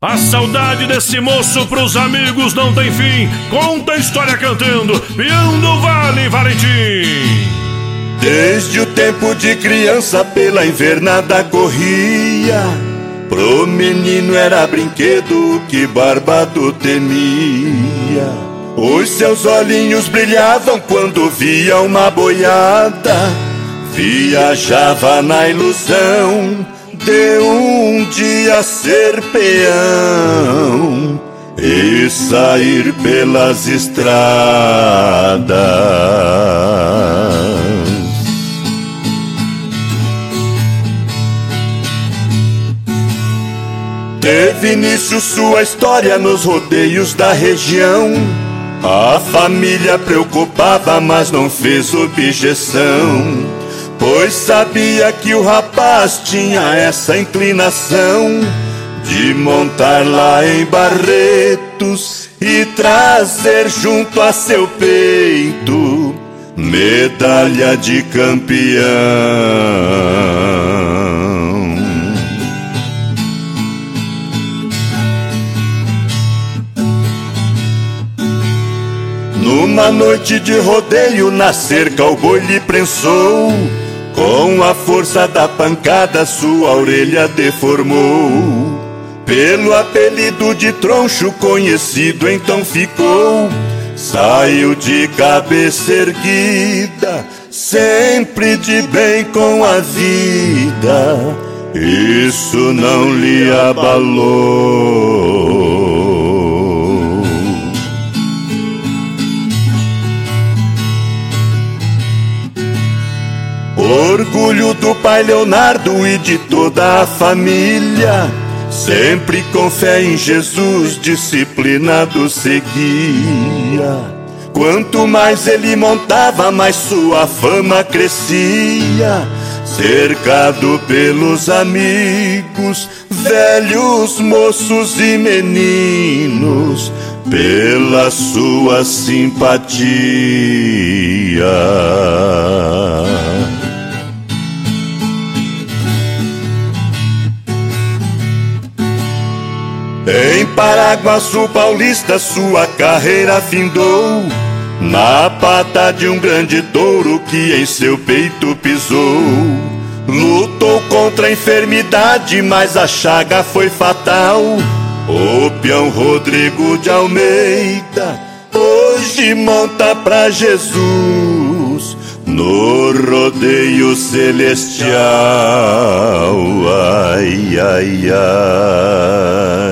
A saudade desse moço pros amigos não tem fim. Conta a história cantando Peão do Vale, Valentim. Desde o tempo de criança pela invernada corria. Pro menino era brinquedo que Barbado temia. Os seus olhinhos brilhavam quando via uma boiada. Viajava na ilusão de um dia ser peão e sair pelas estradas. Teve início sua história nos rodeios da região. A família preocupava, mas não fez objeção, pois sabia que o rapaz tinha essa inclinação de montar lá em Barretos e trazer junto a seu peito medalha de campeão. Numa noite de rodeio, na cerca o boi lhe prensou. Com a força da pancada sua orelha deformou. Pelo apelido de troncho conhecido então ficou. Saiu de cabeça erguida, sempre de bem com a vida. Isso não lhe abalou. Orgulho do pai Leonardo e de toda a família, sempre com fé em Jesus, disciplinado seguia. Quanto mais ele montava, mais sua fama crescia. Cercado pelos amigos, velhos, moços e meninos, pela sua simpatia. Em Paraguaçu Paulista sua carreira findou, na pata de um grande touro que em seu peito pisou. Lutou contra a enfermidade, mas a chaga foi fatal. O peão Rodrigo de Almeida hoje monta pra Jesus no rodeio celestial. Ai, ai, ai.